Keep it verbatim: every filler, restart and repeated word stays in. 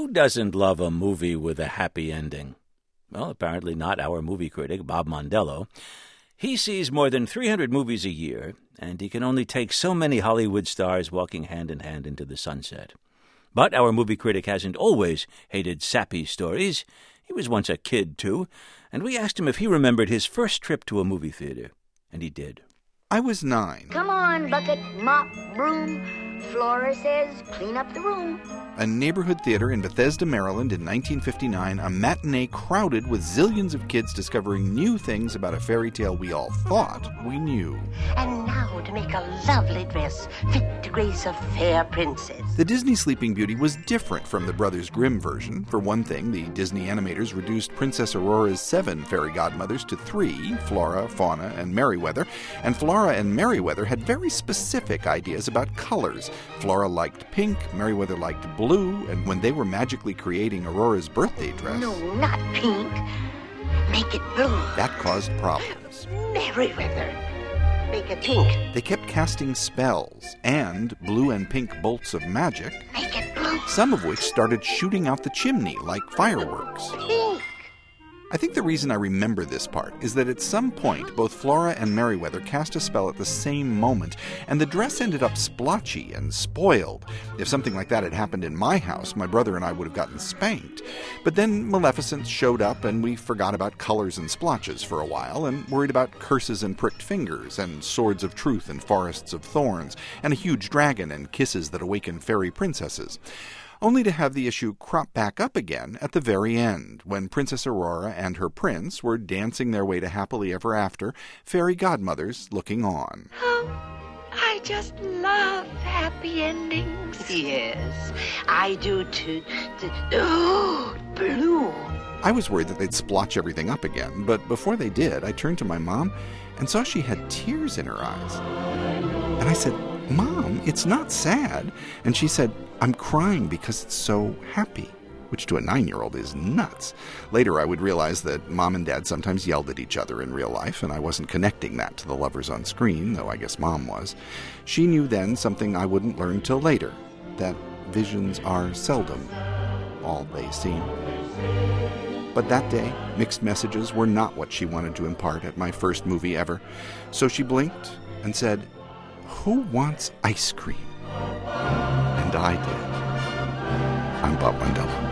Who doesn't love a movie with a happy ending? Well, apparently not our movie critic, Bob Mondello. He sees more than three hundred movies a year, and he can only take so many Hollywood stars walking hand in hand into the sunset. But our movie critic hasn't always hated sappy stories. He was once a kid, too, and we asked him if he remembered his first trip to a movie theater, and he did. I was nine. Come on, bucket, mop, broom. Flora says clean up the room. A neighborhood theater in Bethesda, Maryland in nineteen fifty-nine, a matinee crowded with zillions of kids discovering new things about a fairy tale we all thought we knew. And now to make a lovely dress fit to grace a fair princess. The Disney Sleeping Beauty was different from the Brothers Grimm version. For one thing, the Disney animators reduced Princess Aurora's seven fairy godmothers to three, Flora, Fauna, and Merryweather. And Flora and Merryweather had very specific ideas about colors. Flora liked pink, Merryweather liked blue, and when they were magically creating Aurora's birthday dress... No, not pink. Make it blue. That caused problems. Merryweather. Make it pink. They kept casting spells and blue and pink bolts of magic, Make it blue. some of which started shooting out the chimney like fireworks. Pink. I think the reason I remember this part is that at some point, both Flora and Merryweather cast a spell at the same moment, and the dress ended up splotchy and spoiled. If something like that had happened in my house, my brother and I would have gotten spanked. But then Maleficent showed up, and we forgot about colors and splotches for a while, and worried about curses and pricked fingers, and swords of truth and forests of thorns, and a huge dragon and kisses that awaken fairy princesses. Only to have the issue crop back up again at the very end, when Princess Aurora and her prince were dancing their way to happily ever after, fairy godmothers looking on. Oh, I just love happy endings. Yes, I do too. Oh, blue. I was worried that they'd splotch everything up again, but before they did, I turned to my mom and saw she had tears in her eyes. And I said, "Mom, it's not sad." And she said, "I'm crying because it's so happy," which to a nine-year-old is nuts. Later, I would realize that Mom and Dad sometimes yelled at each other in real life, and I wasn't connecting that to the lovers on screen, though I guess Mom was. She knew then something I wouldn't learn till later, that visions are seldom all they seem. But that day, mixed messages were not what she wanted to impart at my first movie ever. So she blinked and said, "Who wants ice cream?" And I did. I'm Bob Mondello.